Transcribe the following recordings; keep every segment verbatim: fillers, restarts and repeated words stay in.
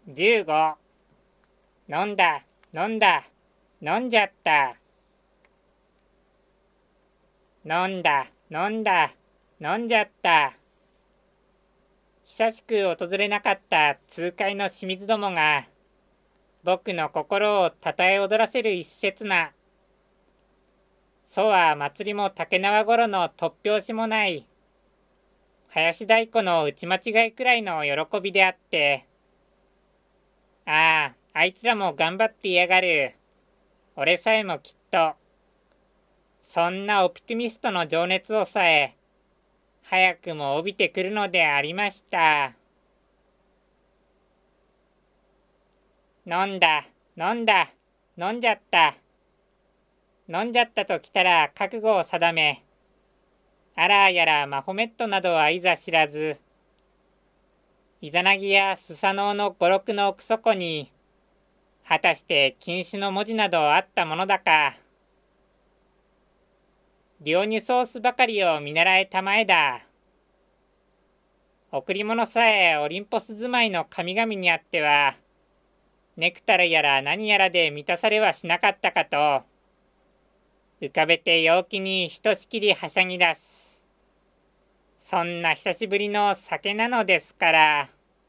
じゅうご。飲んだ、飲んだ、飲んじゃった。飲んだ、飲んだ、飲んじゃった。久しく訪れなかった痛快の清水どもが、僕の心をたたえ踊らせる一節な。そは祭りも竹縄頃の突拍子もない、林太鼓の打ち間違いくらいの喜びであって、ああ、あいつらも頑張っていやがる。俺さえもきっと、そんなオプティミストの情熱をさえ、早くも帯びてくるのでありました。飲んだ、飲んだ、飲んじゃった。飲んじゃったときたら覚悟を定め、あらやらマホメットなどはいざ知らず、イザナギやスサノオの語録の奥底に、果たして禁酒の文字などあったものだか。ディオニュソースばかりを見習えたまえだ。贈り物さえオリンポス住まいの神々にあっては、ネクタルやら何やらで満たされはしなかったかと、浮かべて陽気にひとしきりはしゃぎ出す。そんな久しぶりの酒なのですから。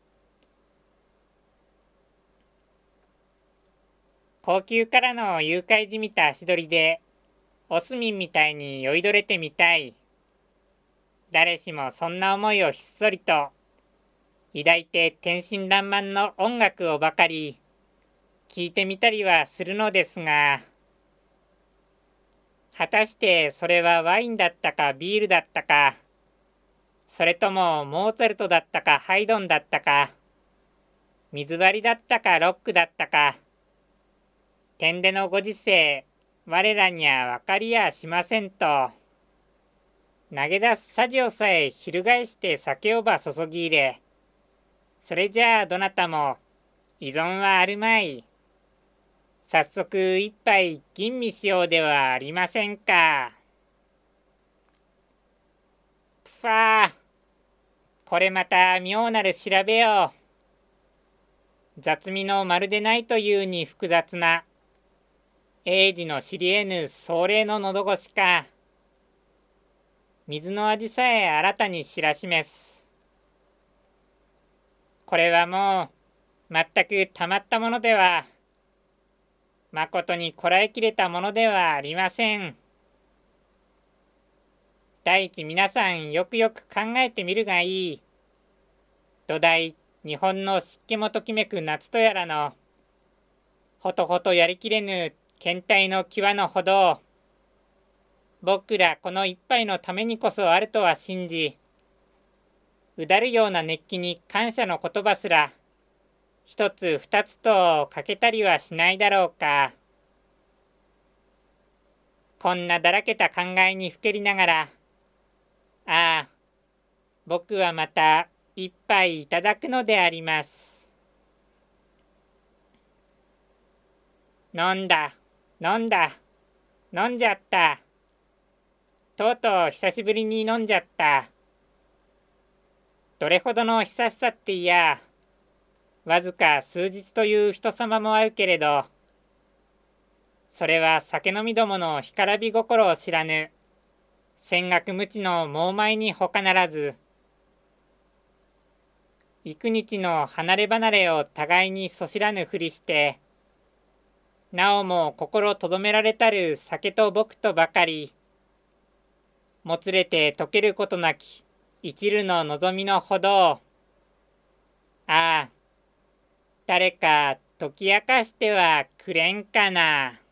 高級からの誘拐じみた足取りで、オスミンみたいに酔いどれてみたい。誰しもそんな思いをひっそりと抱いて天真爛漫の音楽をばかり聴いてみたりはするのですが、果たしてそれはワインだったかビールだったか、それともモーツァルトだったかハイドンだったか、水割りだったかロックだったか、天でのご時世、我らには分かりやしませんと、投げ出すさじをさえ翻して酒をば注ぎ入れ、それじゃあどなたも依存はあるまい。早速一杯吟味しようではありませんか。ぷファー、これまた妙なる調べよう。雑味のまるでないというに複雑な、英治の知り得ぬ壮麗の喉越しか。水の味さえ新たに知らしめす。これはもう全くたまったものでは、まことにこらえきれたものではありません。第一皆さんよくよく考えてみるがいい。土台日本の湿気もときめく夏とやらの、ほとほとやりきれぬ検体の際のほど、僕らこの一杯のためにこそあるとは信じ、うだるような熱気に感謝の言葉すら、一つ二つとかけたりはしないだろうか。こんなだらけた考えにふけりながら、ああ、僕はまた一杯いただくのであります。飲んだ、飲んだ、飲んじゃった。とうとう久しぶりに飲んじゃった。どれほどの久しさっていや、わずか数日という人様もあるけれど、それは酒飲みどもの干からび心を知らぬ、戦学無知の猛邁に他ならず、幾日の離れ離れを互いにそしらぬふりして、なおも心とどめられたる酒と僕とばかり、もつれて溶けることなき一縷の望みのほど、ああ、誰か解き明かしてはくれんかな。